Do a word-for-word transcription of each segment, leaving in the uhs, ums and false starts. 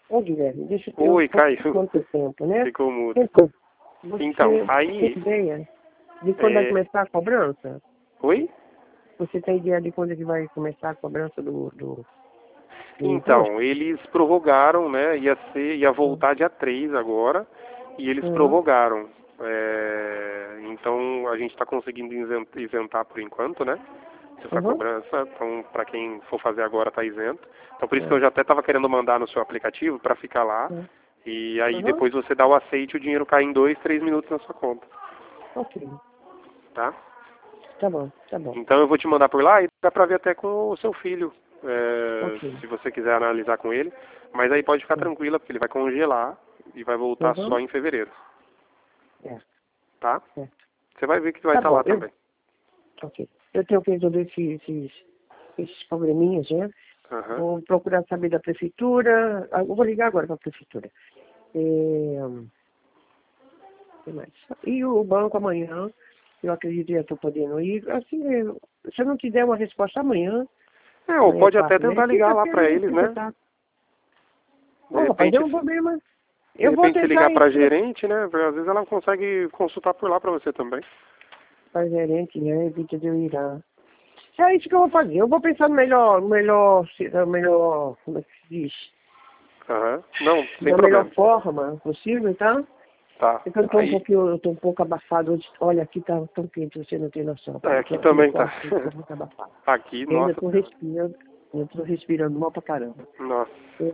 Ô, Guilherme, deixa eu ter Oi, um Caio. quanto tempo, né? Ficou mudo. Então, você Então, aí... tem ideia de quando vai É... começar a cobrança? Oi? Você tem ideia de quando é que vai começar a cobrança do, do, do imposto? Então, eles prorrogaram, né? Ia ser, ia voltar dia três agora, e eles Uhum. prorrogaram. É, então, a gente está conseguindo isen- isentar por enquanto, né? Essa Uhum. cobrança, então, para quem for fazer agora está isento. Então, por isso que É. eu já até estava querendo mandar no seu aplicativo para ficar lá, É. e aí Uhum. depois você dá o aceite e o dinheiro cai em dois, três minutos na sua conta, Ok. tá? Tá bom, tá bom. Então eu vou te mandar por lá e dá pra ver até com o seu filho, é, Ok. se você quiser analisar com ele. Mas aí pode ficar É. tranquila, porque ele vai congelar e vai voltar Uhum. só em fevereiro, É. tá? É. Você vai ver que vai Tá estar bom, lá eu, também. ok. Eu tenho que resolver esses, esses, esses probleminhas, né? Aham. Vou procurar saber da prefeitura. Ah, eu vou ligar agora para a prefeitura. É, que mais? E o banco amanhã, eu acredito que eu estou podendo ir. Assim, eu- se eu não te der uma resposta amanhã, É, ou amanhã é pode até quarta, né? tentar ligar lá Quinta-feira pra a gente eles, tenta né? tá. De Ô, rapaz, repente, não um problema. de Eu vou repente se tentar ligar pra ir gerente, né? Às vezes ela consegue consultar por lá pra você também. para gerente, né? Evita de eu ir lá. É isso que eu vou fazer. Eu vou pensar no melhor, no melhor, no melhor, como é que se diz? Aham. Não, sem Da melhor problema. forma possível, tá? Tá. É que eu tô um Aí, pouquinho, eu tô um pouco abafado hoje. Olha, aqui tá tão quente, você não tem noção. é, Eu tô aqui aqui no também tá. quarto, eu tô muito abafado. Aqui, Eu ainda nossa tô senhora. respirando, eu tô respirando mal pra caramba. Nossa,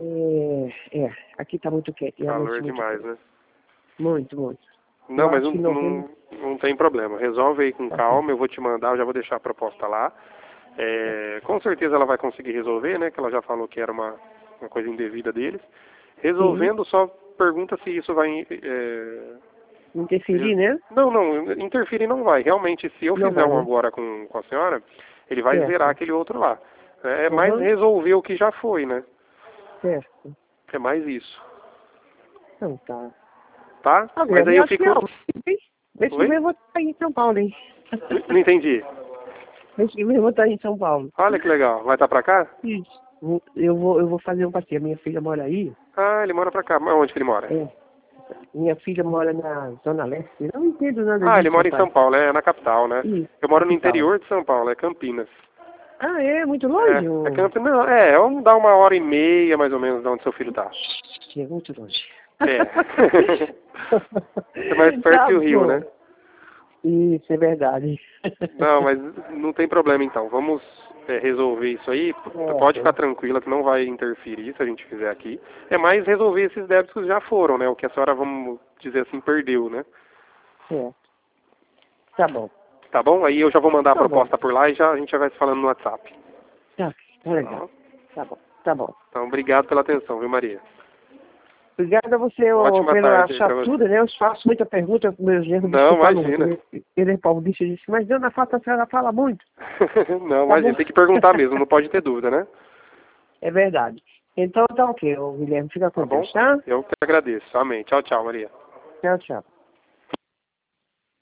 É, é, aqui tá muito quente, realmente calor muito demais, quente. né? Muito, muito. Não, Eu mas acho não, que novembro não, não tem problema. Resolve aí com tá aqui. calma, eu vou te mandar, eu já vou deixar a proposta lá. É. É, com certeza ela vai conseguir resolver, né? Que ela já falou que era uma, uma coisa indevida deles. Sim, Resolvendo, só pergunta se isso vai... é, interferir, res- né? não, não, interferir não vai. Realmente, se eu Não fizer vai, um né? agora com, com a senhora, ele vai zerar Certo. aquele outro lá. É mais Uhum, resolver o que já foi, né? certo. É mais isso. Então tá. Tá? Agora, Mas aí eu eu acho que fico... não. Mês que vem Oi? eu vou estar aí em São Paulo, hein? N- Não entendi. Mês que vem eu vou estar aí em São Paulo. Olha que legal. Vai estar pra cá? Isso. Eu vou, eu vou fazer um passeio. Minha filha mora aí. Ah, ele mora pra cá. Mas onde que ele mora? É. Minha filha mora na Zona Leste. Eu não entendo nada Ah, ele disso, mora em pai. São Paulo, é na capital, né? Isso, Eu moro no capital. interior de São Paulo, é Campinas. Ah, é? Muito É, longe? é Ô? Campinas, não, é, vamos dar uma hora e meia mais ou menos de onde seu filho tá. É muito longe. É. É mais perto Tá que o Rio, bom. né? Isso, é verdade. Não, mas não tem problema então. Vamos é, resolver isso aí. P- Pode ficar Certo. tranquila que não vai interferir se a gente fizer aqui. É mais resolver esses débitos que já foram, né? O que a senhora, vamos dizer assim, perdeu, né? Certo. Tá bom. Tá bom? Aí eu já vou mandar a Tá bom. proposta por lá e já, a gente já vai se falando no WhatsApp. Tá, tá Tá legal. bom? Tá bom. Tá bom. Então, obrigado pela atenção, viu, Maria? Obrigada a você ô, Ótima pela tarde aí pra você. chatura, né? Eu faço muita pergunta com meus erros, Não, desculpa muito. imagina. Ele, ele é paulista, disse, mas dona Fata, a senhora fala muito. Não, Tá bom? imagina. Tem que perguntar mesmo, não pode ter dúvida, né? É verdade. Então tá ok, ô, Guilherme. Fica Tá com bom? Deus, tá? Eu que agradeço. Amém. Tchau, tchau, Maria. Tchau, tchau.